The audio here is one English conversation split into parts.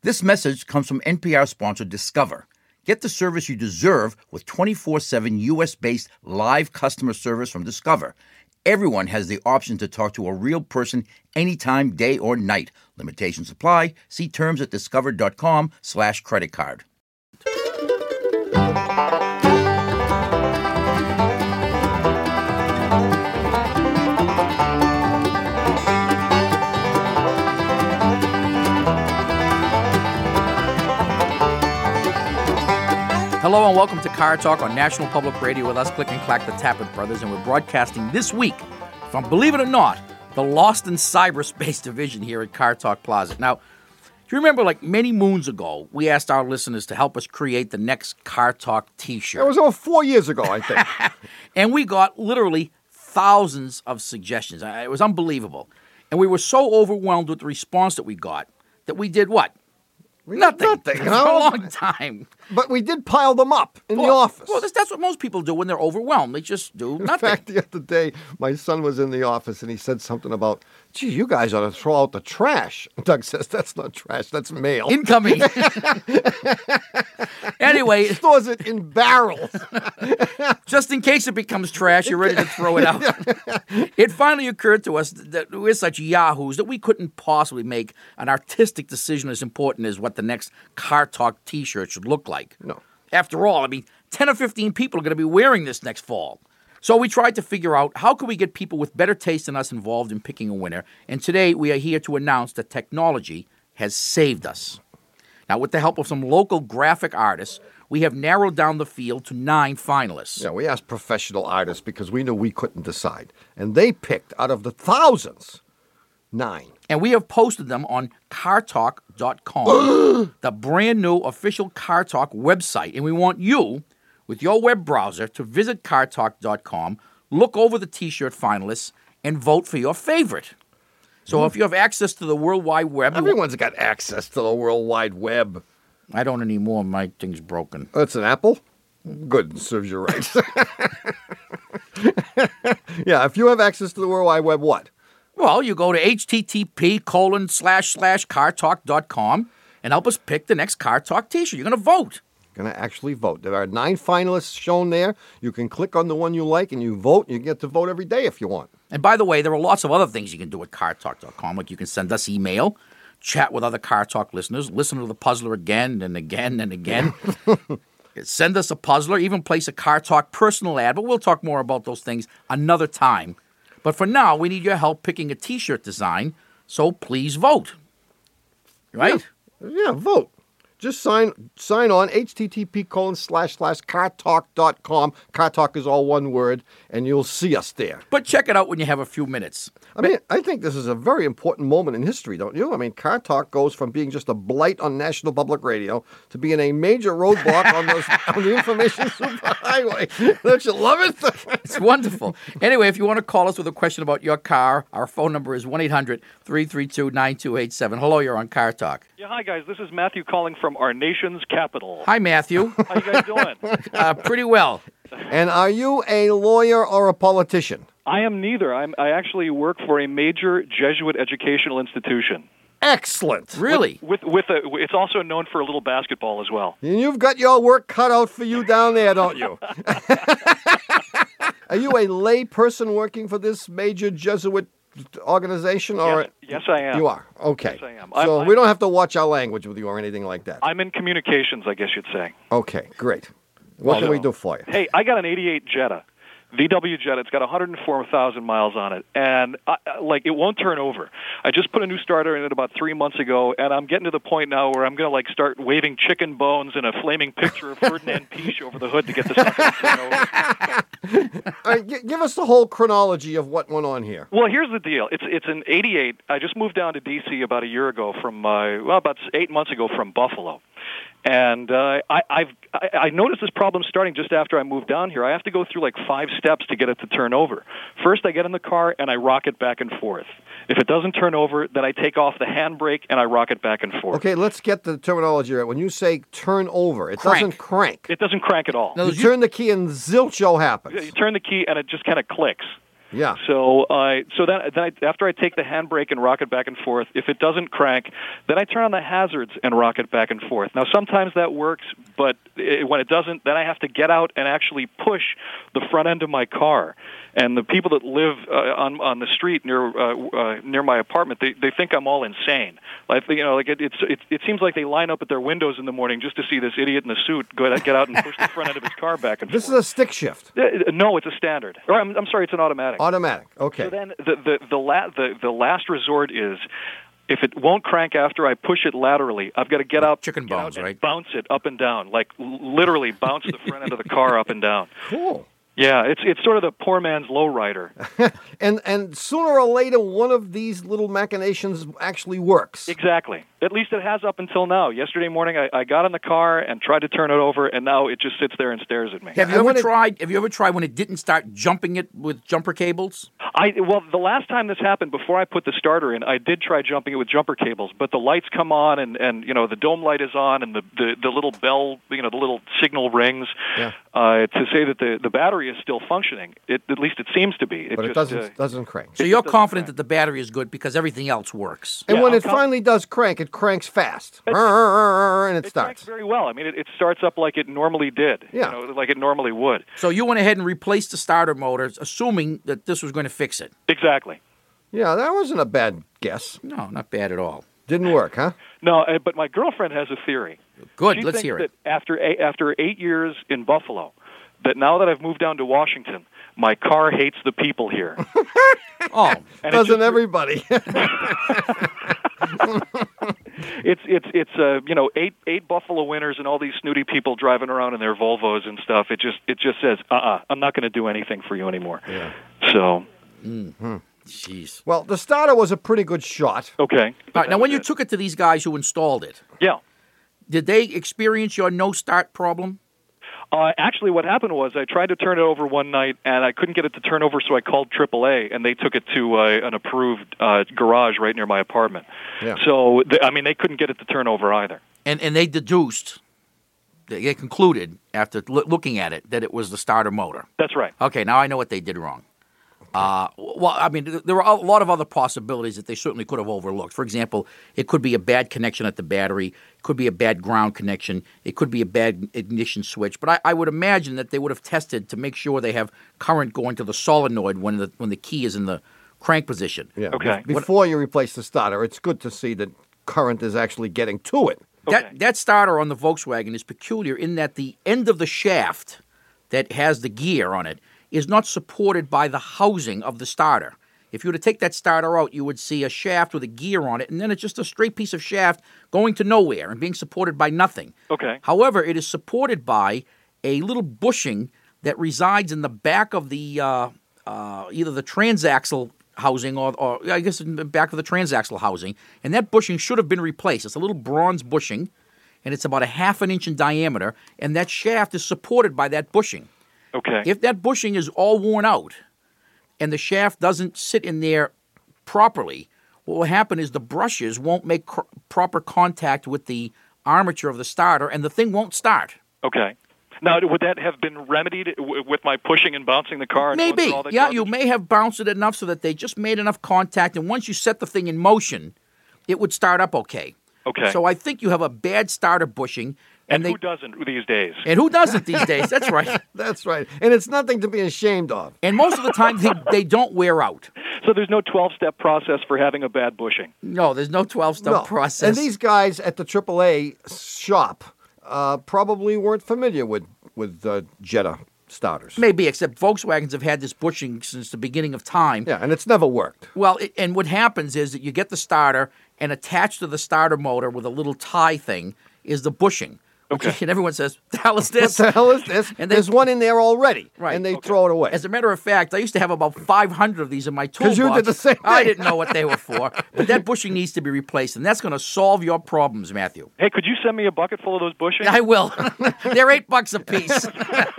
This message comes from NPR sponsor Discover. Get the service you deserve with 24/7 U.S.-based live customer service from Discover. Everyone has the option to talk to a real person anytime, day or night. Limitations apply. See terms at discover.com/creditcard. Hello and welcome to Car Talk on National Public Radio with us, Click and Clack, the Tappet Brothers, and we're broadcasting this week from, believe it or not, the Lost in Cyberspace division here at Car Talk Plaza. Now, do you remember, like many moons ago, we asked our listeners to help us create the next Car Talk T-shirt? It was over 4 years ago, I think. And we got literally thousands of suggestions. It was unbelievable. And we were so overwhelmed with the response that we got that we did what? Nothing. For a long time. But we did pile them up in the office. Well, that's what most people do when they're overwhelmed. They just do nothing. In fact, the other day, my son was in the office and he said something about, gee, you guys ought to throw out the trash. Doug says, that's not trash, that's mail. Incoming. Anyway. He stores it in barrels. Just in case it becomes trash, you're ready to throw it out. It finally occurred to us that we're such yahoos that we couldn't possibly make an artistic decision as important as what the next Car Talk T-shirt should look like. No. After all, 10 or 15 people are going to be wearing this next fall. So we tried to figure out how could we get people with better taste than us involved in picking a winner. And today we are here to announce that technology has saved us. Now, with the help of some local graphic artists, we have narrowed down the field to 9 finalists. Yeah, we asked professional artists because we knew we couldn't decide. And they picked, out of the thousands, 9. And we have posted them on cartalk.com, the brand new official Car Talk website. And we want you, with your web browser, to visit cartalk.com, look over the T-shirt finalists, and vote for your favorite. So if you have access to the World Wide Web... Everyone's got access to the World Wide Web. I don't anymore. My thing's broken. That's an Apple? Good, serves you right. Yeah, if you have access to the World Wide Web, what? Well, you go to http://cartalk.com and help us pick the next Car Talk T-shirt. You're going to vote. Going to actually vote. There are 9 finalists shown there. You can click on the one you like and you vote. You get to vote every day if you want. And by the way, there are lots of other things you can do at cartalk.com. Like you can send us email, chat with other Car Talk listeners, listen to the puzzler again and again and again. Send us a puzzler, even place a Car Talk personal ad. But we'll talk more about those things another time. But for now, we need your help picking a T-shirt design, so please vote. Right? Yeah, vote. Just sign on, http://cartalk.com. Car Talk is all one word, and you'll see us there. But check it out when you have a few minutes. I think this is a very important moment in history, don't you? Car Talk goes from being just a blight on National Public Radio to being a major roadblock on the information superhighway. Don't you love it? It's wonderful. Anyway, if you want to call us with a question about your car, our phone number is 1-800-332-9287. Hello, you're on Car Talk. Yeah, hi, guys. This is Matthew calling from our nation's capital. Hi, Matthew. How you guys doing? Pretty well. And are you a lawyer or a politician? I am neither. I actually work for a major Jesuit educational institution. Excellent. Really? It's also known for a little basketball as well. And you've got your work cut out for you down there, don't you? Are you a lay person working for this major Jesuit organization? Or yes, I am. You are? Okay. Yes, I am. So we don't have to watch our language with you or anything like that. I'm in communications, I guess you'd say. Okay, great. What can we do for you? Hey, I got an 88 Jetta. VW Jetta. It's got 104,000 miles on it, and it won't turn over. I just put a new starter in it about 3 months ago, and I'm getting to the point now where I'm going to start waving chicken bones and a flaming picture of Ferdinand Piche over the hood to get this thing to turn over. All right, give us the whole chronology of what went on here. Well, here's the deal. It's an 88. I just moved down to D.C. about a year ago about 8 months ago from Buffalo. And I noticed this problem starting just after I moved down here. I have to go through 5 steps to get it to turn over. First, I get in the car and I rock it back and forth. If it doesn't turn over, then I take off the handbrake and I rock it back and forth. Okay, let's get the terminology right. When you say turn over, it doesn't crank. It doesn't crank at all. No, you turn the key and zilcho happens. You turn the key and it just kind of clicks. Yeah. So after I take the handbrake and rock it back and forth, if it doesn't crank, then I turn on the hazards and rock it back and forth. Now, sometimes that works, but when it doesn't, then I have to get out and actually push the front end of my car. And the people that live on the street near my apartment, they think I'm all insane. It seems like they line up at their windows in the morning just to see this idiot in the suit get out and push the front end of his car back and forth. This is a stick shift. No, it's a standard. Or I'm sorry, it's an automatic. Automatic. Okay. So then the last resort is, if it won't crank after I push it laterally, I've got to get out, Chicken get bones, out and right? bounce it up and down, like literally bounce the front end of the car up and down. Cool. Yeah, it's sort of the poor man's lowrider. And sooner or later, one of these little machinations actually works. Exactly. At least it has up until now. Yesterday morning, I got in the car and tried to turn it over, and now it just sits there and stares at me. Have you ever tried when it didn't start jumping it with jumper cables? Well, the last time this happened, before I put the starter in, I did try jumping it with jumper cables, but the lights come on, and the dome light is on, and the little bell, the little signal rings to say that the battery is still functioning. At least it seems to be. But it doesn't crank. So you're confident that the battery is good because everything else works. And when it finally does crank, it cranks fast. And it starts. Cranks very well. I mean, it starts up like it normally did. Yeah. Like it normally would. So you went ahead and replaced the starter motors, assuming that this was going to fix it. Exactly. Yeah, that wasn't a bad guess. No, not bad at all. Didn't work, huh? No, but my girlfriend has a theory. Good, She let's thinks hear it. that after 8 years in Buffalo, that now that I've moved down to Washington, my car hates the people here. Oh, And Doesn't everybody? It's eight Buffalo winters and all these snooty people driving around in their Volvos and stuff. It just says, I'm not going to do anything for you anymore. Yeah. So. jeez. Well, the starter was a pretty good shot. Okay. All right, now when you took it to these guys who installed it, Yeah. did they experience your no start problem? Actually, what happened was I tried to turn it over one night, and I couldn't get it to turn over, so I called AAA, and they took it to an approved garage right near my apartment. Yeah. So, they couldn't get it to turn over either. And they deduced, they concluded after looking at it that it was the starter motor. That's right. Okay, now I know what they did wrong. There were a lot of other possibilities that they certainly could have overlooked. For example, it could be a bad connection at the battery. It could be a bad ground connection. It could be a bad ignition switch. But I would imagine that they would have tested to make sure they have current going to the solenoid when the key is in the crank position. Yeah. Okay. Before you replace the starter, it's good to see that current is actually getting to it. Okay. That starter on the Volkswagen is peculiar in that the end of the shaft that has the gear on it is not supported by the housing of the starter. If you were to take that starter out, you would see a shaft with a gear on it, and then it's just a straight piece of shaft going to nowhere and being supported by nothing. Okay. However, it is supported by a little bushing that resides in the back of the either the transaxle housing or I guess in the back of the transaxle housing, and that bushing should have been replaced. It's a little bronze bushing, and it's about a half an inch in diameter, and that shaft is supported by that bushing. Okay. If that bushing is all worn out and the shaft doesn't sit in there properly, what will happen is the brushes won't make proper contact with the armature of the starter, and the thing won't start. Okay. Now, would that have been remedied with my pushing and bouncing the car? And going Maybe. through all that Yeah, garbage? you may have bounced it enough so that they just made enough contact, and once you set the thing in motion, it would start up okay. Okay. So I think you have a bad starter bushing. And who doesn't these days? And who doesn't these days? That's right. That's right. And it's nothing to be ashamed of. And most of the time, they don't wear out. So there's no 12-step process for having a bad bushing. No, there's no 12-step process. And these guys at the AAA shop probably weren't familiar with Jetta starters. Maybe, except Volkswagens have had this bushing since the beginning of time. Yeah, and it's never worked. Well, and what happens is that you get the starter, and attached to the starter motor with a little tie thing is the bushing. Okay. And everyone says, "The hell is this?" What the hell is this? And There's one in there already. Right. And they throw it away. As a matter of fact, I used to have about 500 of these in my toolbox. 'Cause you did the same I thing. didn't know what they were for. But that bushing needs to be replaced, and that's going to solve your problems, Matthew. Hey, could you send me a bucket full of those bushings? I will. They're $8 a piece.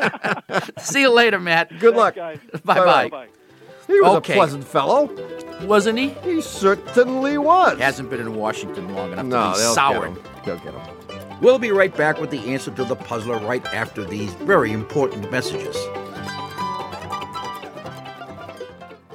See you later, Matt. Good luck. Guys. Bye-bye. Bye. He was Okay. a pleasant fellow. Wasn't he? He certainly was. Hasn't been in Washington long enough No, to be they'll soured. get him. They'll get him. We'll be right back with the answer to the puzzler right after these very important messages.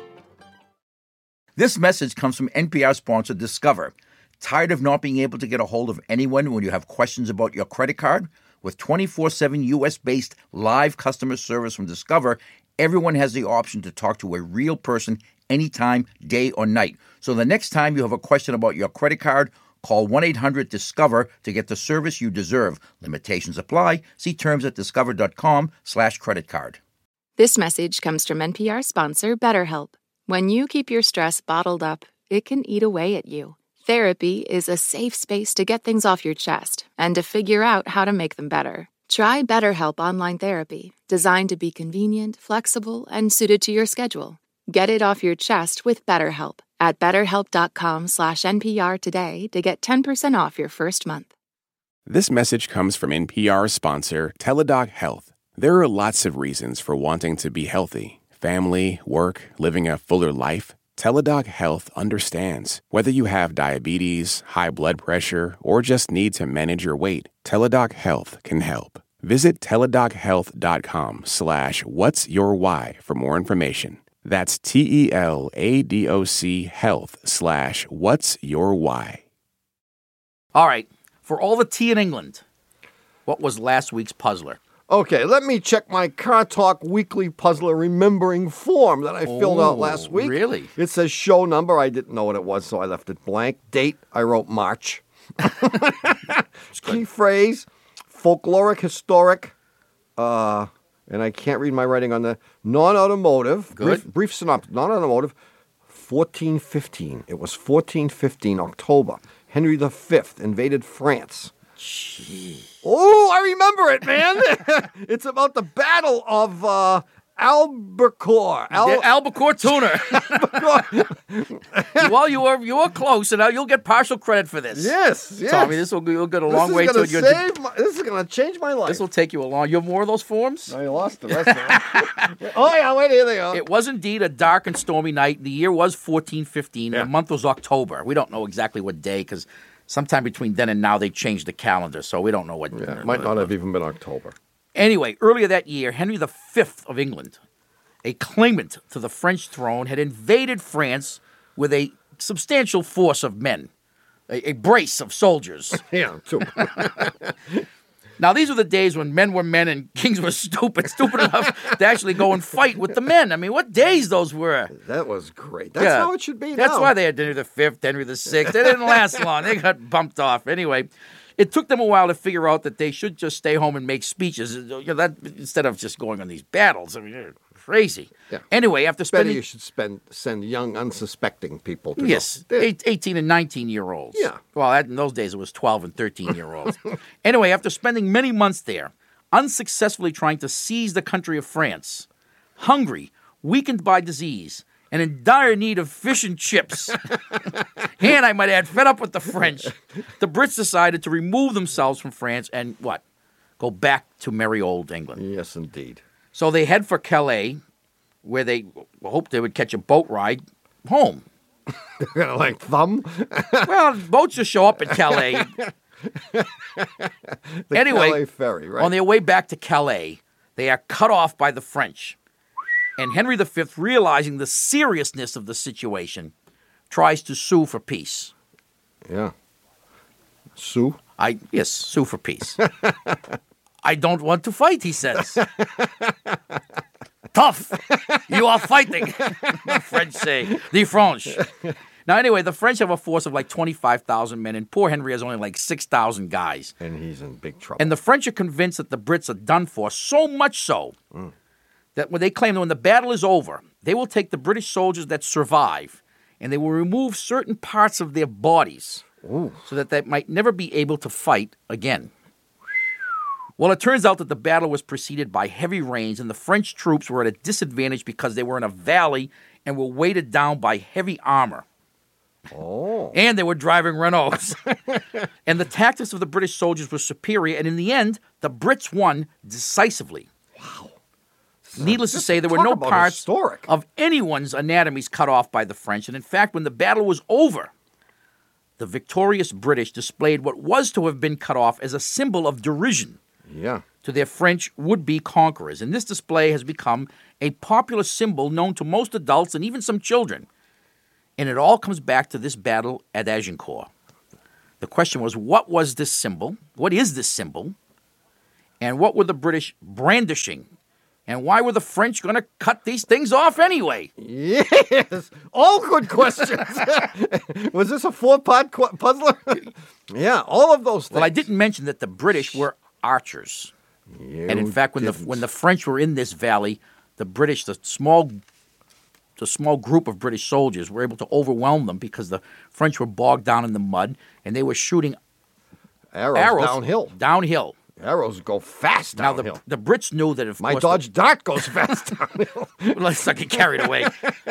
This message comes from NPR sponsor Discover. Tired of not being able to get a hold of anyone when you have questions about your credit card? With 24/7 U.S.-based live customer service from Discover, everyone has the option to talk to a real person anytime, day or night. So the next time you have a question about your credit card, call 1-800-DISCOVER to get the service you deserve. Limitations apply. See terms at discover.com/creditcard. This message comes from NPR sponsor BetterHelp. When you keep your stress bottled up, it can eat away at you. Therapy is a safe space to get things off your chest and to figure out how to make them better. Try BetterHelp Online Therapy, designed to be convenient, flexible, and suited to your schedule. Get it off your chest with BetterHelp at betterhelp.com/NPR today to get 10% off your first month. This message comes from NPR sponsor Teladoc Health. There are lots of reasons for wanting to be healthy. Family, work, living a fuller life. Teladoc Health understands. Whether you have diabetes, high blood pressure, or just need to manage your weight, Teladoc Health can help. Visit teladochealth.com/whatsyourwhy for more information. That's TELADOC health/whatsyourwhy. All right, for all the tea in England, what was last week's puzzler? Okay, let me check my Car Talk Weekly Puzzler Remembering form that I filled out last week. Really? It says show number. I didn't know what it was, so I left it blank. Date, I wrote March. Key phrase, folkloric, historic, and I can't read my writing on the non-automotive. Good. Brief synopsis. Non-automotive, 1415. It was 1415, October. Henry V invaded France. Oh, I remember it, man. It's about the Battle of Albacore. Albacore tuner. Well, you were close, and now you'll get partial credit for this. Yes. Tommy, you'll get a long way to This is going to change my life. This will take you a long. You have more of those forms? I lost the rest of them. Oh, yeah, wait, here they are. It was indeed a dark and stormy night. The year was 1415, and the month was October. We don't know exactly what day, because sometime between then and now, they changed the calendar, so we don't know what. Yeah, it might not have even been October. Anyway, earlier that year, Henry V of England, a claimant to the French throne, had invaded France with a substantial force of men, a brace of soldiers. Yeah, too. Now, these were the days when men were men and kings were stupid enough to actually go and fight with the men. I mean, what days those were. That was great. That's how it should be now. That's why they had Henry V, Henry VI. They didn't last long. They got bumped off. Anyway, it took them a while to figure out that they should just stay home and make speeches instead of just going on these battles. I mean, they're crazy. Yeah. Anyway, after spending... Better you should send young, unsuspecting people to Yes, 18 and 19-year-olds. Yeah. Well, in those days, it was 12 and 13-year-olds. Anyway, after spending many months there, unsuccessfully trying to seize the country of France, hungry, weakened by disease, and in dire need of fish and chips, and I might add, fed up with the French, the Brits decided to remove themselves from France and, go back to merry old England. Yes, indeed. So they head for Calais, where they hoped they would catch a boat ride home. They're going to thumb? Well, boats just show up at Calais. Anyway, Calais ferry, right? On their way back to Calais, they are cut off by the French. And Henry V, realizing the seriousness of the situation, tries to sue for peace. Yeah. Sue? Yes, sue for peace. I don't want to fight, he says. Tough. You are fighting, the French say. The French. Now, anyway, the French have a force of like 25,000 men, and poor Henry has only like 6,000 guys. And he's in big trouble. And the French are convinced that the Brits are done for, so much so that when they claim that when the battle is over, they will take the British soldiers that survive and they will remove certain parts of their bodies so that they might never be able to fight again. Well, it turns out that the battle was preceded by heavy rains, and the French troops were at a disadvantage because they were in a valley and were weighted down by heavy armor. Oh. And they were driving Renaults. And the tactics of the British soldiers were superior, and in the end, the Brits won decisively. Wow. Needless to say, there were no parts historic. of anyone's anatomies cut off by the French, and in fact, when the battle was over, the victorious British displayed what was to have been cut off as a symbol of derision. Yeah. To their French would-be conquerors. And this display has become a popular symbol known to most adults and even some children. And it all comes back to this battle at Agincourt. The question was, what was this symbol? What is this symbol? And what were the British brandishing? And why were the French going to cut these things off anyway? Yes, all good questions. Was this a four-part puzzler? Yeah, all of those things. Well, I didn't mention that the British were archers. And in fact, when the French were in this valley, the British, the small group of British soldiers, were able to overwhelm them because the French were bogged down in the mud, and they were shooting arrows downhill. Arrows go fast downhill. Now, the Brits knew that, of My course... Dodge Dart goes fast downhill. Let's not get carried away.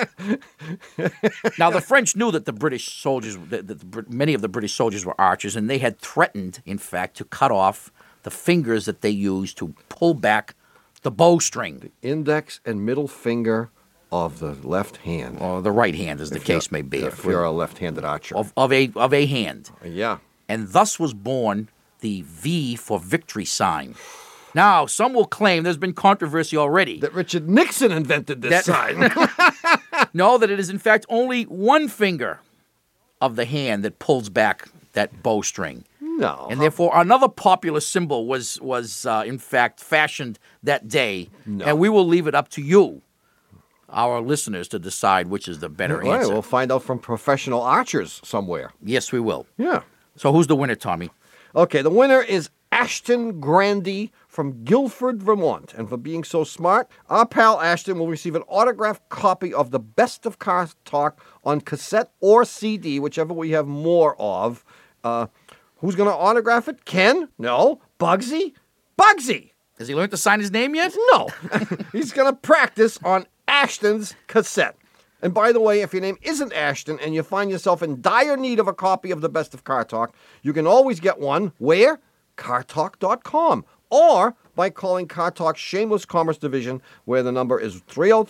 Now, the French knew that the British soldiers, many of the British soldiers were archers, and they had threatened, in fact, to cut off the fingers that they used to pull back the bowstring. The index and middle finger of the left hand. Or the right hand, as the case may be. If you're a left-handed archer. Of a hand. Yeah. And thus was born the V for victory sign. Now, some will claim there's been controversy already. That Richard Nixon invented this sign. No, that it is in fact only one finger of the hand that pulls back that bowstring. No. And therefore, another popular symbol was in fact fashioned that day. No. And we will leave it up to you, our listeners, to decide which is the better All right, answer. we'll find out from professional archers somewhere. Yes, we will. Yeah. So who's the winner, Tommy? Okay, the winner is Ashton Grandy from Guilford, Vermont. And for being so smart, our pal Ashton will receive an autographed copy of the Best of Car Talk on cassette or CD, whichever we have more of. Who's going to autograph it? Ken? No. Bugsy? Bugsy! Has he learned to sign his name yet? No. He's going to practice on Ashton's cassette. And by the way, if your name isn't Ashton and you find yourself in dire need of a copy of the Best of Car Talk, you can always get one. Where? CarTalk.com. Or by calling Car Talk's Shameless Commerce Division, where the number is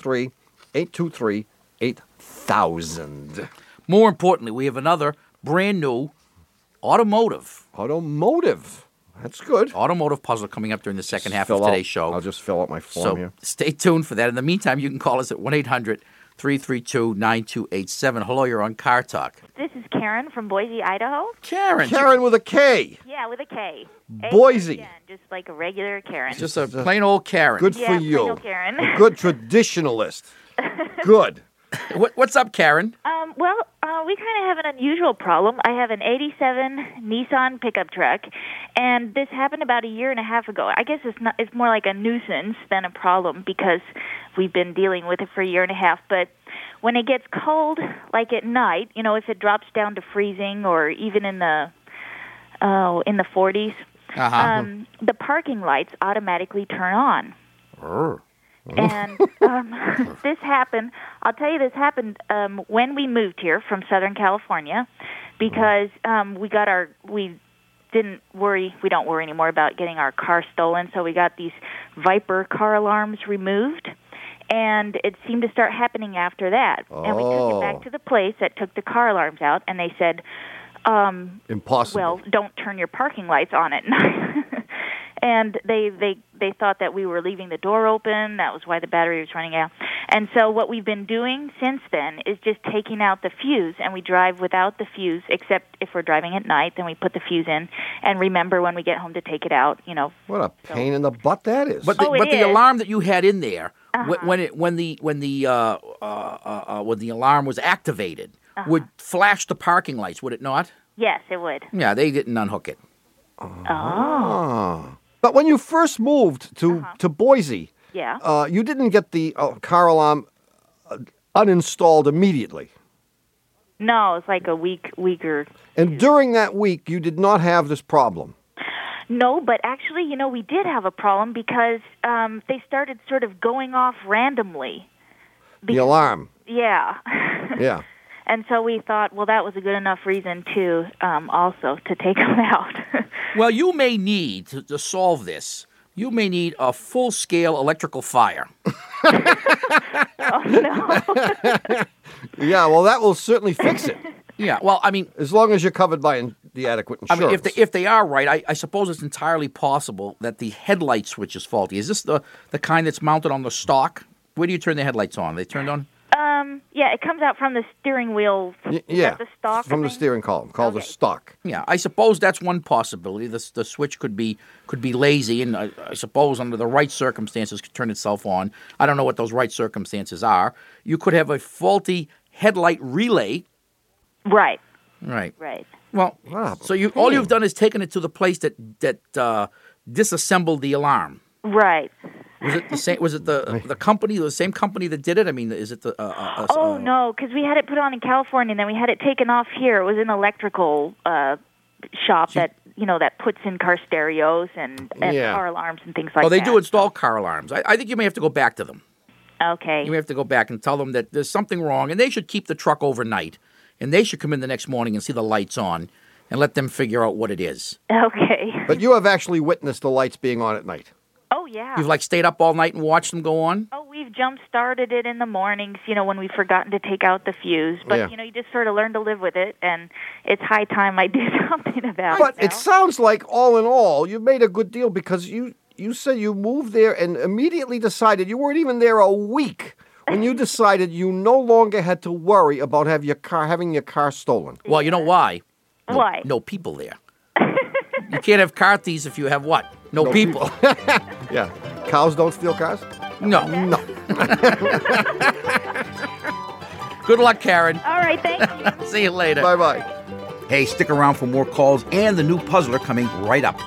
303-823-8000. More importantly, we have another brand new automotive That's good. automotive puzzle coming up during the second half Fill of today's out- show. I'll just fill out my form So here. stay tuned for that. In the meantime, you can call us at 1-800-332-9287. Hello, you're on Car Talk. This is Karen from Boise, Idaho. Karen with a K. Yeah, with a K. Boise. Again, just like a regular Karen. Just a plain old Karen. Good yeah, for plain you. old Karen. A good traditionalist. Good. What's up, Karen? Well, we kind of have an unusual problem. I have an 87 Nissan pickup truck, and this happened about a year and a half ago. I guess it's more like a nuisance than a problem because we've been dealing with it for a year and a half. But when it gets cold, like at night, if it drops down to freezing or even in the 40s, the parking lights automatically turn on. And this happened, I'll tell you, this happened when we moved here from Southern California because we don't worry anymore about getting our car stolen, so we got these Viper car alarms removed, and it seemed to start happening after that. And we took it back to the place that took the car alarms out, and they said, Impossible. well, don't turn your parking lights on at night. And they thought that we were leaving the door open. That was why the battery was running out. And so what we've been doing since then is just taking out the fuse, and we drive without the fuse, except if we're driving at night, then we put the fuse in and remember when we get home to take it out, What a pain in the butt that is. But the alarm that you had in there, when the alarm was activated, would flash the parking lights, would it not? Yes, it would. Yeah, they didn't unhook it. Oh. But when you first moved to Boise, Yeah. you didn't get the car alarm uninstalled immediately. No, it's like a week or And during that week, you did not have this problem. No, but actually, we did have a problem because they started sort of going off randomly. The alarm. Yeah. Yeah. And so we thought, well, that was a good enough reason to also to take them out. Well, you may need, to solve this, you may need a full-scale electrical fire. Oh, no. Yeah, well, that will certainly fix it. Yeah, well, I mean, As long as you're covered by the adequate insurance. if they are right, I suppose it's entirely possible that the headlight switch is faulty. Is this the kind that's mounted on the stock? Where do you turn the headlights on? Are they turned on? Yeah, it comes out from the steering wheel. Yeah, the stalk from the thing? steering column, called the stock. Yeah, I suppose that's one possibility. The switch could be lazy, and I suppose under the right circumstances could turn itself on. I don't know what those right circumstances are. You could have a faulty headlight relay. Right. Right. Right. Well, Wow, so all you've done is taken it to the place that disassembled the alarm. Right. Was it the same? Was it the company, the same company that did it? I mean, is it the? No, because we had it put on in California, and then we had it taken off here. It was an electrical shop that puts in car stereos and car alarms and things like that. Oh, they do install car alarms. I think you may have to go back to them. Okay. You may have to go back and tell them that there's something wrong, and they should keep the truck overnight, and they should come in the next morning and see the lights on, and let them figure out what it is. Okay. But you have actually witnessed the lights being on at night. Oh, yeah. You've stayed up all night and watched them go on? Oh, we've jump-started it in the mornings, when we've forgotten to take out the fuse. But, you just sort of learn to live with it, and it's high time I do something about it. But it sounds like, all in all, you made a good deal because you said you moved there and immediately decided, you weren't even there a week, when you decided you no longer had to worry about having your car stolen. Well, you know why? Why? No people there. You can't have car thieves if you have what? No people. Yeah. Cows don't steal cars? No. No. Good luck, Karen. All right, thank you. See you later. Bye-bye. Hey, stick around for more calls and the new puzzler coming right up.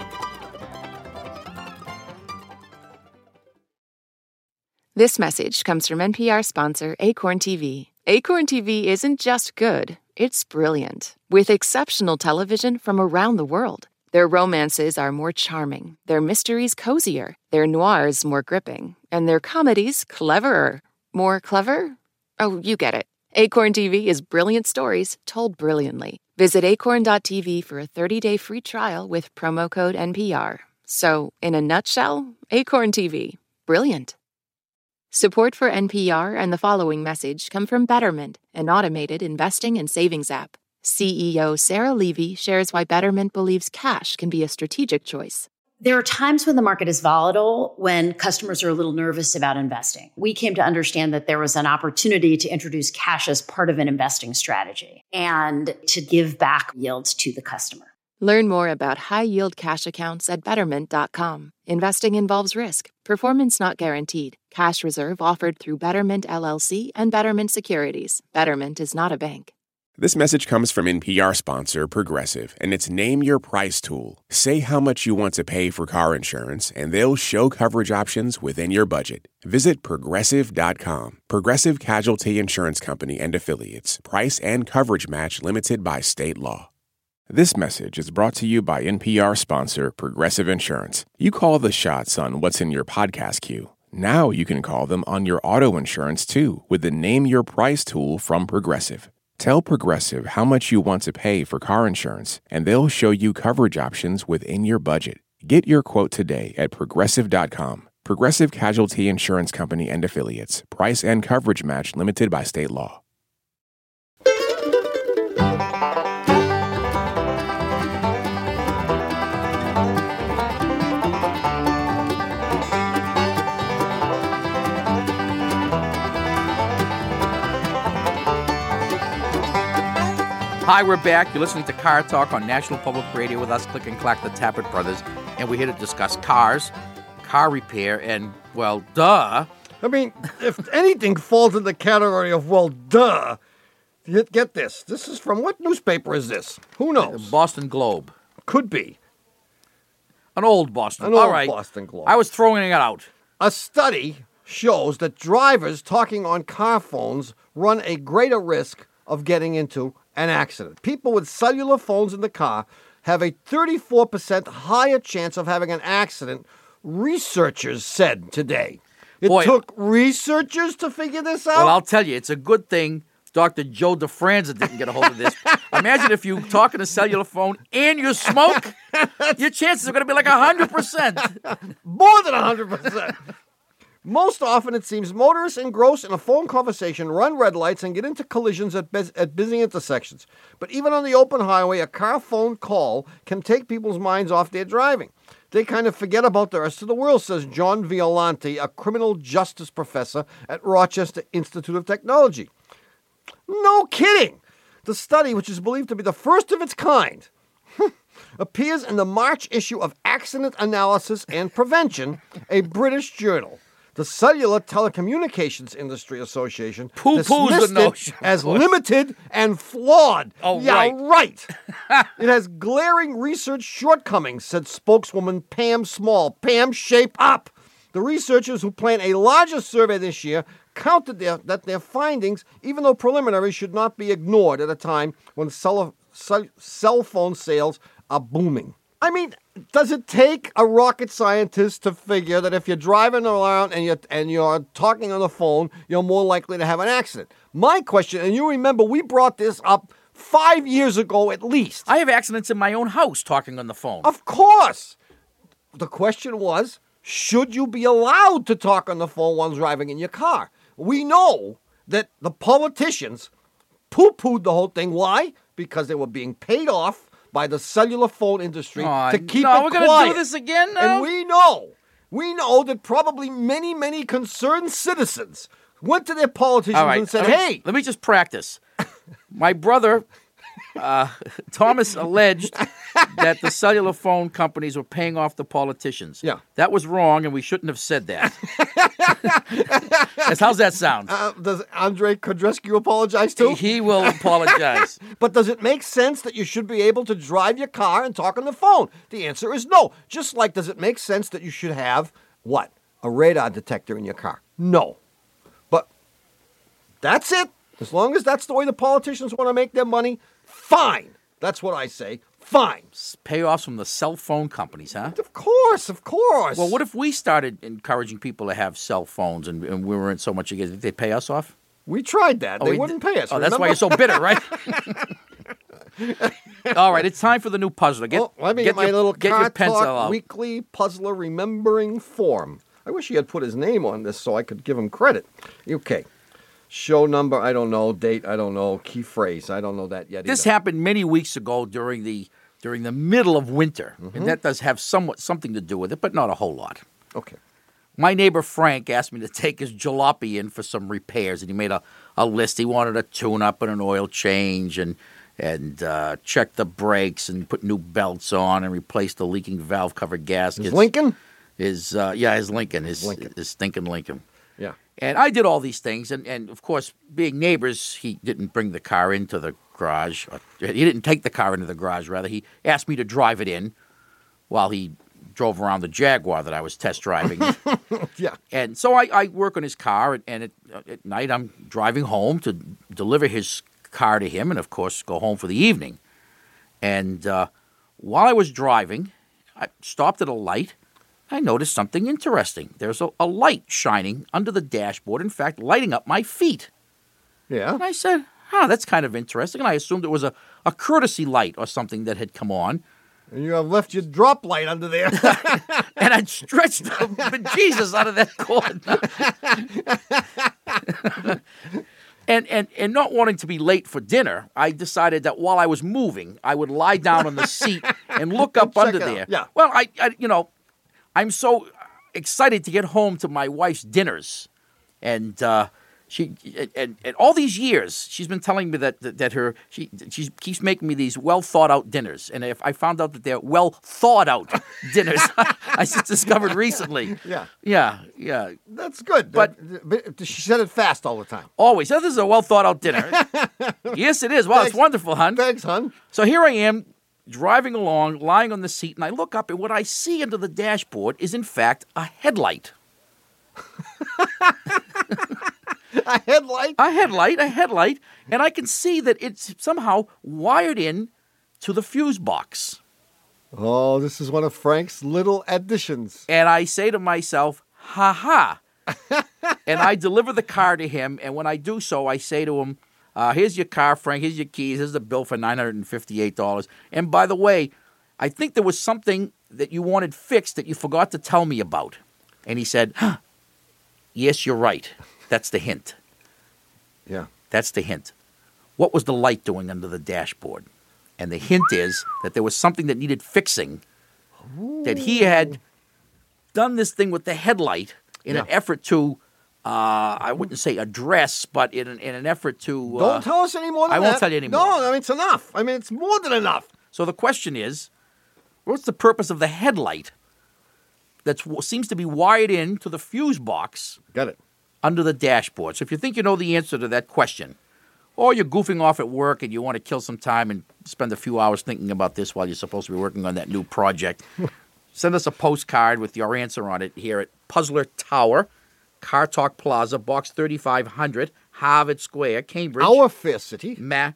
This message comes from NPR sponsor Acorn TV. Acorn TV isn't just good, it's brilliant. With exceptional television from around the world. Their romances are more charming, their mysteries cozier, their noirs more gripping, and their comedies cleverer. More clever? Oh, you get it. Acorn TV is brilliant stories told brilliantly. Visit acorn.tv for a 30-day free trial with promo code NPR. So, in a nutshell, Acorn TV. Brilliant. Support for NPR and the following message come from Betterment, an automated investing and savings app. CEO Sarah Levy shares why Betterment believes cash can be a strategic choice. There are times when the market is volatile, when customers are a little nervous about investing. We came to understand that there was an opportunity to introduce cash as part of an investing strategy and to give back yields to the customer. Learn more about high-yield cash accounts at Betterment.com. Investing involves risk. Performance not guaranteed. Cash reserve offered through Betterment LLC and Betterment Securities. Betterment is not a bank. This message comes from NPR sponsor Progressive, and it's Name Your Price tool. Say how much you want to pay for car insurance, and they'll show coverage options within your budget. Visit Progressive.com. Progressive Casualty Insurance Company and Affiliates. Price and coverage match limited by state law. This message is brought to you by NPR sponsor Progressive Insurance. You call the shots on what's in your podcast queue. Now you can call them on your auto insurance, too, with the Name Your Price tool from Progressive. Tell Progressive how much you want to pay for car insurance, and they'll show you coverage options within your budget. Get your quote today at Progressive.com. Progressive Casualty Insurance Company and Affiliates. Price and coverage match limited by state law. Hi, we're back. You're listening to Car Talk on National Public Radio with us, Click and Clack, the Tappet Brothers. And we're here to discuss cars, car repair, and, well, duh. I mean, if anything falls in the category of, well, duh, get this. This is from what newspaper is this? Who knows? The Boston Globe. Could be. An old Boston. An old All right. Boston Globe. I was throwing it out. A study shows that drivers talking on car phones run a greater risk of getting into an accident. People with cellular phones in the car have a 34% higher chance of having an accident, researchers said today. It took researchers to figure this out? Well, I'll tell you, it's a good thing Dr. Joe DeFranza didn't get a hold of this. Imagine if you talk on a cellular phone and you smoke, your chances are going to be like 100%. More than 100%. Most often, it seems, motorists engrossed in a phone conversation run red lights and get into collisions at busy intersections. But even on the open highway, a car phone call can take people's minds off their driving. They kind of forget about the rest of the world, says John Violante, a criminal justice professor at Rochester Institute of Technology. No kidding! The study, which is believed to be the first of its kind, appears in the March issue of Accident Analysis and Prevention, a British journal. The Cellular Telecommunications Industry Association dismissed the notion, it as limited and flawed. Oh, yeah, right. It has glaring research shortcomings, said spokeswoman Pam Small. Pam, shape up. The researchers who plan a larger survey this year counted that their findings, even though preliminary, should not be ignored at a time when cell phone sales are booming. I mean, does it take a rocket scientist to figure that if you're driving around and you're talking on the phone, you're more likely to have an accident? My question, and you remember we brought this up 5 years ago at least. I have accidents in my own house talking on the phone. Of course. The question was, should you be allowed to talk on the phone while driving in your car? We know that the politicians poo-pooed the whole thing. Why? Because they were being paid off by the cellular phone industry to keep it quiet. We're going to do this again now? And we know that probably many, many concerned citizens went to their politicians and said, hey. Let me just practice. My brother, Thomas, alleged that the cellular phone companies were paying off the politicians. Yeah. That was wrong, and we shouldn't have said that. How's that sound? Does Andre Kudrescu apologize too? He will apologize. But does it make sense that you should be able to drive your car and talk on the phone? The answer is no. Just like, does it make sense that you should have, what? A radar detector in your car? No. But that's it. As long as that's the way the politicians want to make their money, fine. That's what I say. Fine. Payoffs from the cell phone companies, huh? Of course, of course. Well, what if we started encouraging people to have cell phones and we weren't so much against it? Did they pay us off? We tried that. They wouldn't pay us. Oh, that's why you're so bitter, right? All right, it's time for the new puzzler. Let me get my little Car pencil Talk out. Weekly Puzzler Remembering Form. I wish he had put his name on this so I could give him credit. Okay. Show number, I don't know. Date, I don't know. Key phrase, I don't know that yet. This happened many weeks ago during the middle of winter, and that does have something to do with it, but not a whole lot. Okay. My neighbor Frank asked me to take his jalopy in for some repairs, and he made a list. He wanted a tune-up and an oil change, and check the brakes, and put new belts on, and replace the leaking valve cover gaskets. His Lincoln? His Lincoln. His stinking Lincoln. Yeah. And I did all these things, and of course, being neighbors, he didn't bring the car into the garage. He didn't take the car into the garage, rather. He asked me to drive it in while he drove around the Jaguar that I was test driving. Yeah. And so I work on his car, and at night I'm driving home to deliver his car to him and, of course, go home for the evening. And while I was driving, I stopped at a light. I noticed something interesting. There's a light shining under the dashboard, in fact, lighting up my feet. Yeah. And I said, that's kind of interesting. And I assumed it was a courtesy light or something that had come on. And you have left your drop light under there. And I'd stretched the bejesus out of that cord. And not wanting to be late for dinner, I decided that while I was moving, I would lie down on the seat and look up under there. Yeah. Well, I'm so excited to get home to my wife's dinners, and she all these years she's been telling me that she keeps making me these well thought out dinners, and if I found out that they're well thought out dinners, I just discovered recently. Yeah. That's good. But she said it fast all the time. Always. So this is a well thought out dinner. Yes, it is. Well, it's wonderful, hon. Thanks, hon. So here I am, driving along, lying on the seat, and I look up, and what I see under the dashboard is, in fact, a headlight. A headlight? A headlight, and I can see that it's somehow wired in to the fuse box. Oh, this is one of Frank's little additions. And I say to myself, ha. And I deliver the car to him, and when I do so, I say to him, here's your car, Frank. Here's your keys. Here's the bill for $958. And by the way, I think there was something that you wanted fixed that you forgot to tell me about. And he said, Yes, you're right. That's the hint. Yeah. That's the hint. What was the light doing under the dashboard? And the hint is that there was something that needed fixing, that he had done this thing with the headlight in an effort to, I wouldn't say address, but in an effort to... Don't tell us any more than that. I won't tell you any more. No, I mean, it's enough. I mean, it's more than enough. So the question is, what's the purpose of the headlight that seems to be wired in to the fuse box Got it. under the dashboard? So if you think you know the answer to that question, or you're goofing off at work and you want to kill some time and spend a few hours thinking about this while you're supposed to be working on that new project, send us a postcard with your answer on it here at Puzzler Tower, Car Talk Plaza, Box 3500, Harvard Square, Cambridge. Our fair city. MA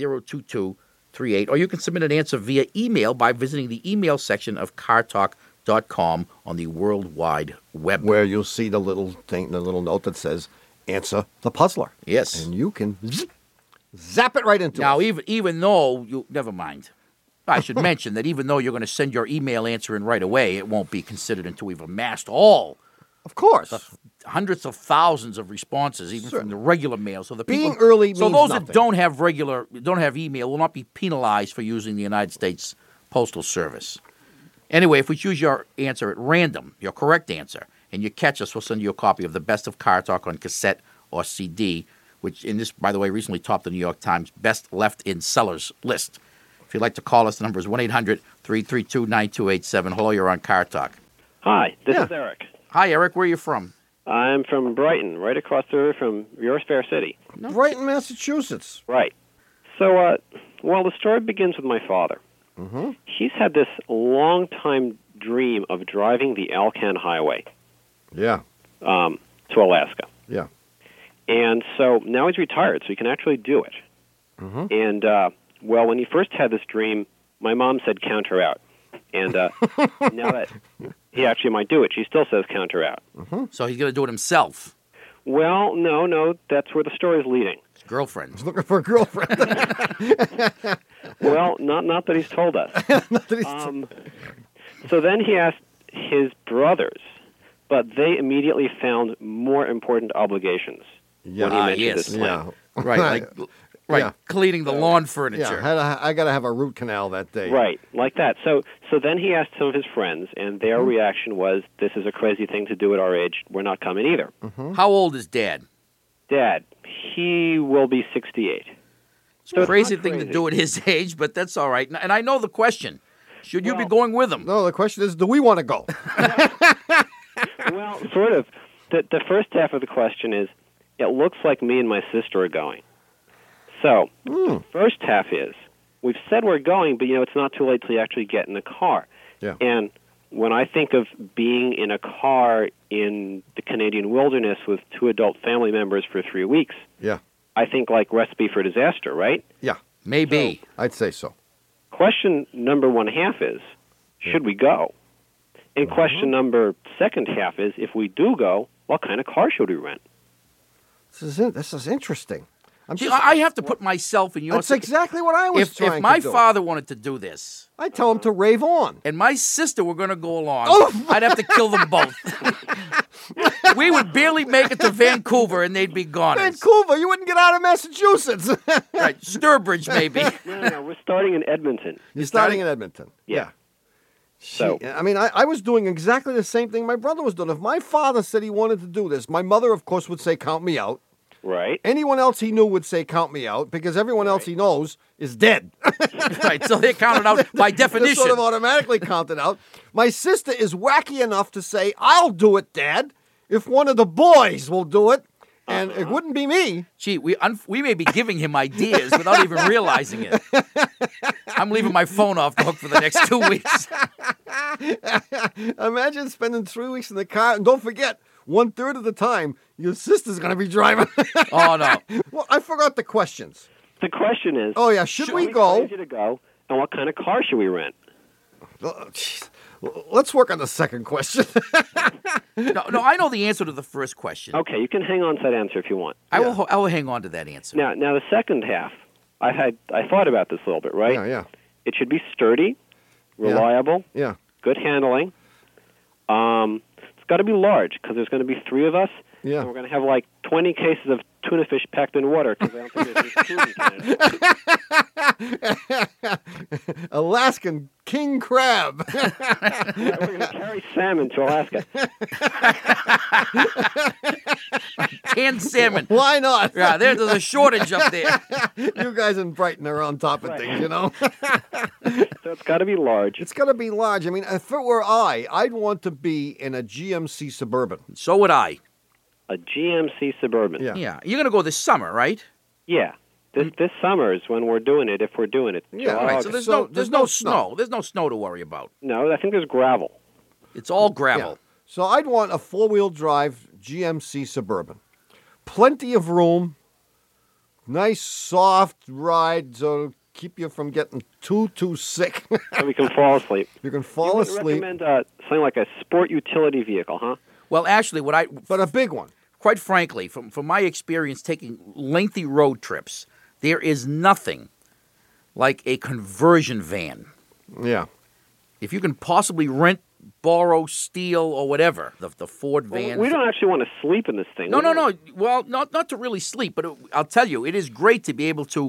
02238. Or you can submit an answer via email by visiting the email section of cartalk.com on the World Wide Web. Where you'll see the little thing, the little note that says, answer the puzzler. Yes. And you can zap it right into Now, it. even though you... Never mind. I should mention that even though you're going to send your email answer in right away, it won't be considered until we've amassed all Of course. hundreds of thousands of responses, even from the regular mail. So the Being people, early so means those nothing. that don't have email will not be penalized for using the United States Postal Service. Anyway, if we choose your answer at random, your correct answer, and you catch us, we'll send you a copy of the Best of Car Talk on cassette or CD, which, in this, by the way, recently topped the New York Times Best Left in Sellers list. If you'd like to call us, the number is 1-800-332-9287. Hello, you're on Car Talk. Hi, this is Eric. Hi, Eric. Where are you from? I'm from Brighton, right across the river from your fair city. Brighton, Massachusetts. Right. So, well, the story begins with my father. Mm-hmm. He's had this long-time dream of driving the Alcan Highway Yeah. to Alaska. Yeah. And so now he's retired, so he can actually do it. Mm-hmm. And, well, when he first had this dream, my mom said count her out. And now that he actually might do it, she still says count her out. Mm-hmm. So he's going to do it himself. Well, no, that's where the story is leading. His girlfriend. He's looking for a girlfriend. Well, not that he's told us. So then he asked his brothers, but they immediately found more important obligations when he mentioned yes. this plan. Yeah. Right, Yeah. cleaning the lawn furniture. Yeah, I got to have a root canal that day. Right, like that. So then he asked some of his friends, and their reaction was, this is a crazy thing to do at our age. We're not coming either. Mm-hmm. How old is Dad? Dad, he will be 68. So it's Crazy not thing to crazy. do at his age, but that's all right. And I know the question. Should you be going with him? No, the question is, do we want to go? Well, sort of. The first half of the question is, it looks like me and my sister are going. So, the first half is, we've said we're going, but, it's not too late till you actually get in the car. Yeah. And when I think of being in a car in the Canadian wilderness with 2 adult family members for 3 weeks, Yeah. I think like Recipe for Disaster, right? Yeah. Maybe. I'd say so. Question number 1/2 is, should we go? And question number second half is, if we do go, what kind of car should we rent? This is interesting. See, I have to put myself in your... That's exactly what I was trying If my to do. father wanted to do this, I tell him to rave on. and my sister were going to go along, Oh! I'd have to kill them both. We would barely make it to Vancouver, and they'd be gone. Vancouver, you wouldn't get out of Massachusetts. Right, Sturbridge, maybe. No, we're starting in Edmonton. You're starting in Edmonton. Yeah. So, I mean, I was doing exactly the same thing my brother was doing. If my father said he wanted to do this, my mother, of course, would say, count me out. right. Anyone else he knew would say, count me out, because everyone else he knows is dead. Right, so they're counted out by They're definition. sort of automatically counted out. My sister is wacky enough to say, I'll do it, Dad, if one of the boys will do it. And it wouldn't be me. Gee, we may be giving him ideas without even realizing it. I'm leaving my phone off the hook for the next 2 weeks. Imagine spending 3 weeks in the car. And don't forget, 1/3 of the time, your sister's going to be driving. Oh, no. Well, I forgot the questions. The question is, Oh, yeah, should we go? crazy to go, and what kind of car should we rent? Jeez. Let's work on the second question. No, I know the answer to the first question. Okay, you can hang on to that answer if you want. I will hang on to that answer. Now the second half, I thought about this a little bit, right? Yeah. It should be sturdy, reliable, Yeah. good handling. It's got to be large because there's going to be 3 of us, Yeah. And we're going to have like 20 cases of tuna fish packed in water because I don't think there's any food in Canada. Alaskan king crab. We're going to carry salmon to Alaska. Canned salmon. Why not? Yeah, there's a shortage up there. You guys in Brighton are on top of things, you know? So it's got to be large. It's got to be large. I mean, if it were I'd want to be in a GMC Suburban. So would I. A GMC Suburban. Yeah. Yeah. You're going to go this summer, right? Yeah. This summer is when we're doing it, if we're doing it. Yeah, July, All right, August. so there's no snow. There's no snow to worry about. No, I think there's gravel. It's all Yeah. gravel. So I'd want a four-wheel drive GMC Suburban. Plenty of room. Nice, soft ride, so keep you from getting too sick. So we can fall asleep. You can You fall would asleep, recommend something like a sport utility vehicle, huh? Well, actually, but a big one. quite frankly, from my experience taking lengthy road trips, there is nothing like a conversion van. Yeah. If you can possibly rent, borrow, steal, or whatever, the Ford van. We don't actually want to sleep in this thing. No. Well, not to really sleep, but I'll tell you, it is great to be able to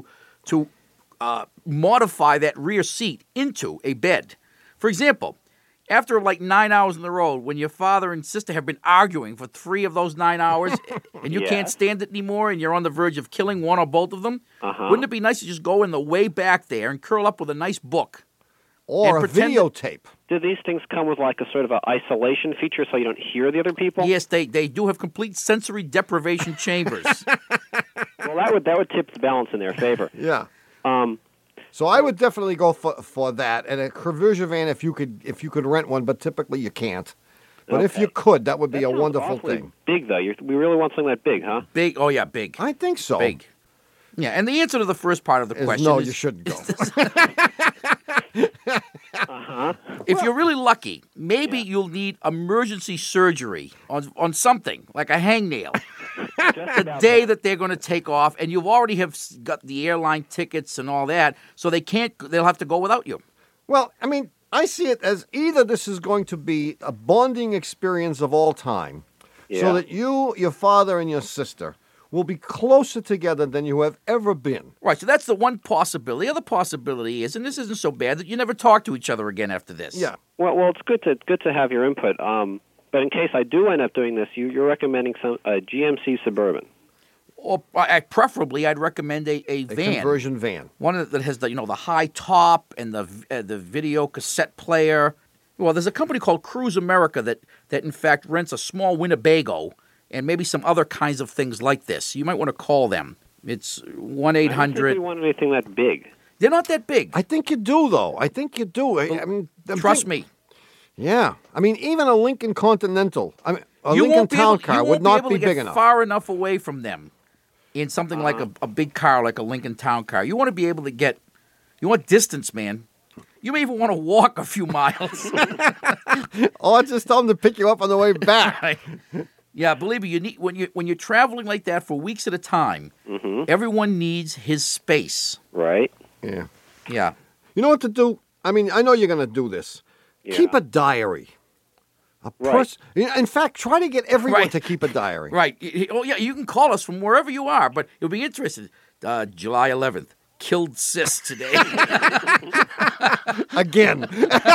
modify that rear seat into a bed. For example, after like 9 hours on the road, when your father and sister have been arguing for 3 of those 9 hours, and you can't stand it anymore, and you're on the verge of killing one or both of them, wouldn't it be nice to just go in the way back there and curl up with a nice book? Or And a pretend videotape. Do these things come with like a sort of an isolation feature so you don't hear the other people? Yes, they do have complete sensory deprivation chambers. Well, that would tip the balance in their favor. Yeah. Um, So I would definitely go for that, and a conversion van if you could rent one, but typically you can't. But if Okay. you could, that would be that a sounds wonderful awfully thing. Big though. We really want something that big, huh? Big. Oh, yeah, big. I think so. Big. Yeah, and the answer to the first part of the Is question no, is you shouldn't go. if you're really lucky, maybe you'll need emergency surgery on something, like a hangnail, the day that they're going to take off, and you've already have got the airline tickets and all that, so they'll have to go without you. Well, I mean, I see it as either this is going to be a bonding experience of all time, Yeah. so that you, your father, and your sister will be closer together than you have ever been. Right, so that's the one possibility. The other possibility is, and this isn't so bad, that you never talk to each other again after this. Yeah. Well, it's good to have your input. But in case I do end up doing this, you're recommending a GMC Suburban. Or preferably, I'd recommend a A van. conversion van. One that has the high top and the video cassette player. Well, there's a company called Cruise America that in fact rents a small Winnebago and maybe some other kinds of things like this. You might want to call them. It's 1-800. I don't think we want anything that big. They're not that big. I think you do, though. I think you do. I mean, Trust me. Yeah. I mean, even a Lincoln Continental, a You Lincoln won't be Town able, car you would won't not able be to big get enough. far enough away from them in something like a big car, like a Lincoln Town car. You want to be able to get. You want distance, man. You may even want to walk a few miles. Or just tell them to pick you up on the way back. Right. Yeah, believe me, you need when you're traveling like that for weeks at a time. Mm-hmm. Everyone needs his space. Right? Yeah. Yeah. You know what to do? I mean, I know you're going to do this. Yeah. Keep a diary. In fact, try to get everyone Right. to keep a diary. Right. Oh, yeah, you can call us from wherever you are, but you'll be interested. July 11th, killed sis today. Again.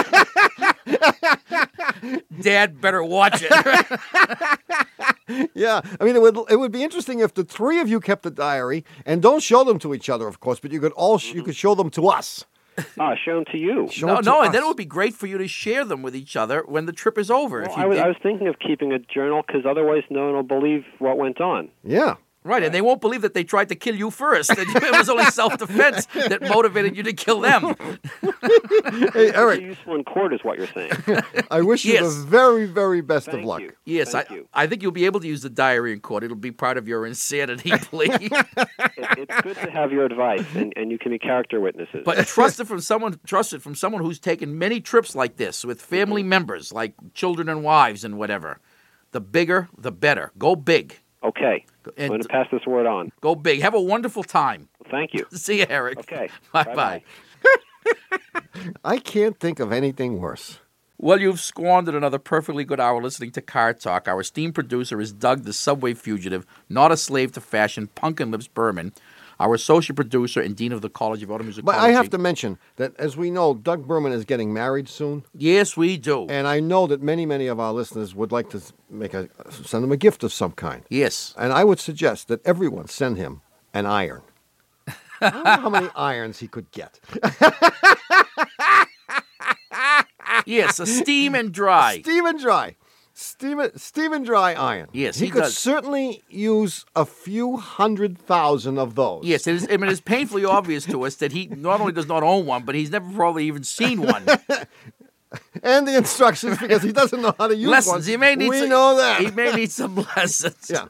Dad better watch it. Yeah. I mean, it would be interesting if the three of you kept a diary, and don't show them to each other, of course, but you could you could show them to us. Shown to you. Show No, them to and then us. it would be great for you to share them with each other when the trip is over. Well, I was thinking of keeping a journal because otherwise no one will believe what went on. Yeah. Right, and they won't believe that they tried to kill you first. That it was only self-defense that motivated you to kill them. Hey, Eric, It's useful in court is what you're saying. I wish you Yes. the very, very best of Thank luck. you. Yes, Thank you. I think you'll be able to use the diary in court. It'll be part of your insanity plea. It's good to have your advice, and you can be character witnesses. But trust it from someone who's taken many trips like this with family members, like children and wives and whatever. The bigger, the better. Go big. Okay. I'm And- going to pass this word on. Go big. Have a wonderful time. Thank you. See you, Eric. Okay. Bye-bye. I can't think of anything worse. Well, you've squandered another perfectly good hour listening to Car Talk. Our esteemed producer is Doug, the subway fugitive, not a slave to fashion, Pumpkin Lips Berman. Our associate producer and dean of the College of Automusicology. But I have to mention that, as we know, Doug Berman is getting married soon. Yes, we do. And I know that many of our listeners would like to send him a gift of some kind. Yes. And I would suggest that everyone send him an iron. I don't know how many irons he could get. Yes, a steam and dry. Steam and dry iron. Yes, he could does. certainly use a few 100,000 of those. Yes, it's painfully obvious to us that he not only does not own one, but he's never probably even seen one. And the instructions, because he doesn't know how to use lessons. one. He may need we know that. He may need some lessons. Yeah.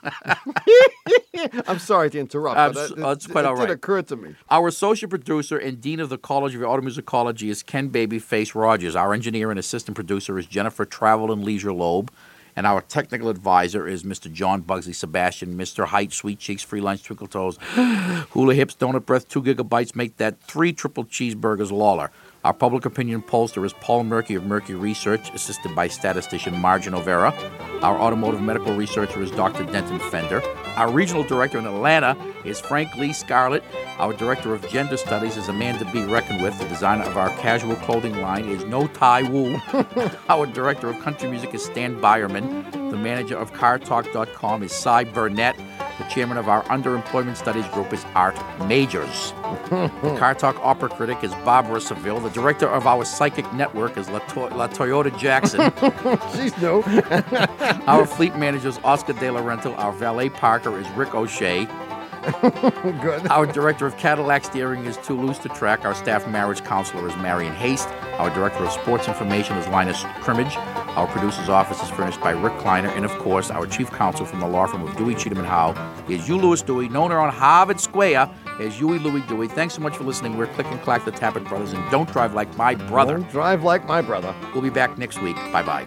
I'm sorry to interrupt. But it's quite all right. It did occur to me. Our associate producer and dean of the College of Automusicology is Ken Babyface Rogers. Our engineer and assistant producer is Jennifer Travel and Leisure Loeb. And our technical advisor is Mr. John Bugsy Sebastian, Mr. Height, Sweet Cheeks, Free Lunch, Twinkle Toes, Hula Hips, Donut Breath, 2 gigabytes, make that 3 triple cheeseburgers, Lawler. Our public opinion pollster is Paul Murky of Murky Research, assisted by statistician Margin O'Vera. Our automotive medical researcher is Dr. Denton Fender. Our regional director in Atlanta is Frank Lee Scarlett. Our director of gender studies is a man to be reckoned with. The designer of our casual clothing line is No Tai Wu. Our director of country music is Stan Byerman. The manager of CarTalk.com is Cy Burnett. The chairman of our underemployment studies group is Art Majors. The Car Talk opera critic is Barbara Seville. The director of our psychic network is La Toyota Jackson. She's new. Our fleet manager is Oscar De La Rental. Our valet parker is Rick O'Shea. Good. Our director of Cadillac steering is Toulouse to Track. Our staff marriage counselor is Marion Haste. Our director of sports information is Linus Crimmage. Our producer's office is furnished by Rick Kleiner. And, of course, our chief counsel from the law firm of Dewey, Cheatham & Howe is Hugh Lewis Dewey, known around Harvard Square as Huey Louie Dewey. Thanks so much for listening. We're Click and Clack, the Tappet Brothers, and Don't Drive Like My Brother. Don't drive like my brother. We'll be back next week. Bye-bye.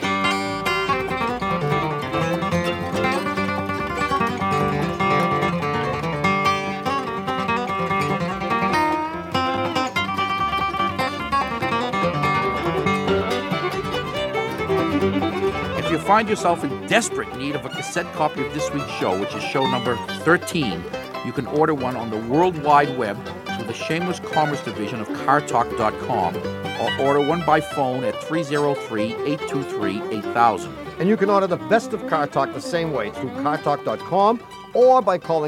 If you find yourself in desperate need of a cassette copy of this week's show, which is show number 13, you can order one on the World Wide Web through the Shameless Commerce division of CarTalk.com, or order one by phone at 303-823-8000. And you can order the best of Car Talk the same way through CarTalk.com or by calling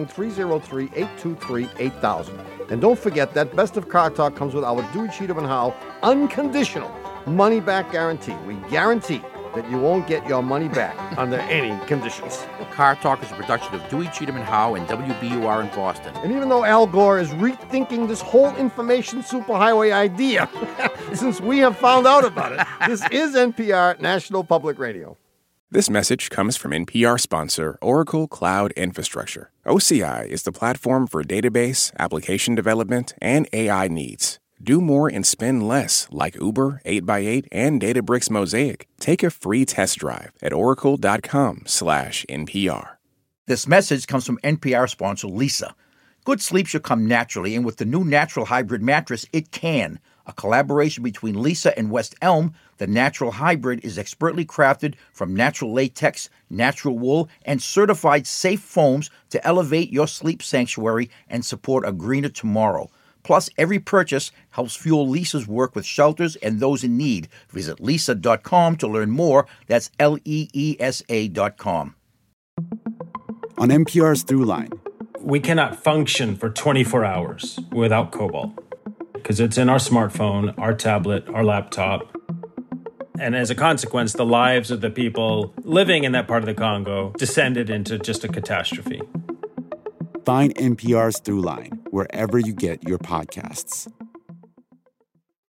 303-823-8000. And don't forget that Best of Car Talk comes with our Dewey, Cheatham & Howe unconditional money-back guarantee. We guarantee that you won't get your money back under any conditions. Car Talk is a production of Dewey, Cheatham & Howe and WBUR in Boston. And even though Al Gore is rethinking this whole information superhighway idea, since we have found out about it, this is NPR National Public Radio. This message comes from NPR sponsor Oracle Cloud Infrastructure. OCI is the platform for database, application development, and AI needs. Do more and spend less, like Uber, 8x8, and Databricks Mosaic. Take a free test drive at oracle.com/NPR. This message comes from NPR sponsor Leesa. Good sleep should come naturally, and with the new Natural Hybrid mattress, it can. A collaboration between Leesa and West Elm, the Natural Hybrid is expertly crafted from natural latex, natural wool, and certified safe foams to elevate your sleep sanctuary and support a greener tomorrow. Plus, every purchase helps fuel Leesa's work with shelters and those in need. Visit Leesa.com to learn more. That's LEESA.com. On NPR's Throughline. We cannot function for 24 hours without cobalt because it's in our smartphone, our tablet, our laptop. And as a consequence, the lives of the people living in that part of the Congo descended into just a catastrophe. Find NPR's Throughline wherever you get your podcasts.